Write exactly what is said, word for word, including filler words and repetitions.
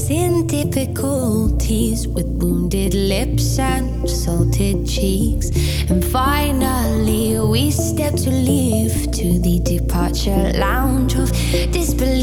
in difficulties with wounded lips and salted cheeks. And finally we step to leave to the departure lounge of disbelief.